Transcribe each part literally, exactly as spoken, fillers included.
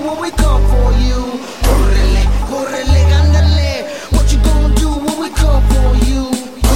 when we come for you? Córrele, córrele, ándale. What you gonna do when we come for you?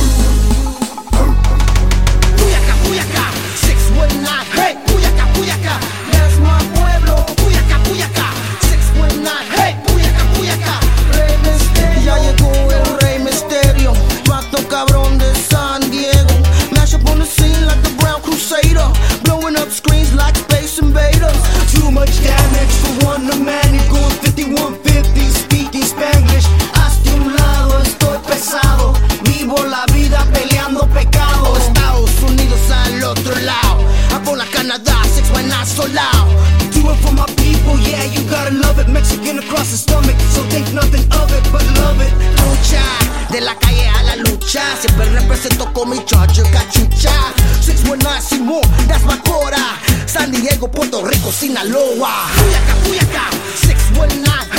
Puyacá, Puyacá, six one nine. Hey, Puyacá, Puyacá, that's my pueblo. Puyacá, Puyacá, six one nine. Hey, Puyacá, Puyacá, Rey Misterio. Ya llegó el Rey Misterio, vato cabrón de San Diego. Mash up on the scene like the Brown Crusader, blowing up screens like Space Invaders. Too much damage for one man. You're going fifty-one fifty, speaking Spanglish. Hazte un lado, estoy pesado. Vivo la vida peleando pecado. Estados Unidos al otro lado, up on la Canadá, six one nine so loud. Do it for my people, yeah, you gotta love it. Mexican across the stomach, so think nothing of it, but love it. Lucha, de la calle a la lucha, siempre represento con mi charger cachucha. six one nine Simón, that's my cora. San Diego, Puerto Rico, Sinaloa. Puyacá, Puyacá, six one nine.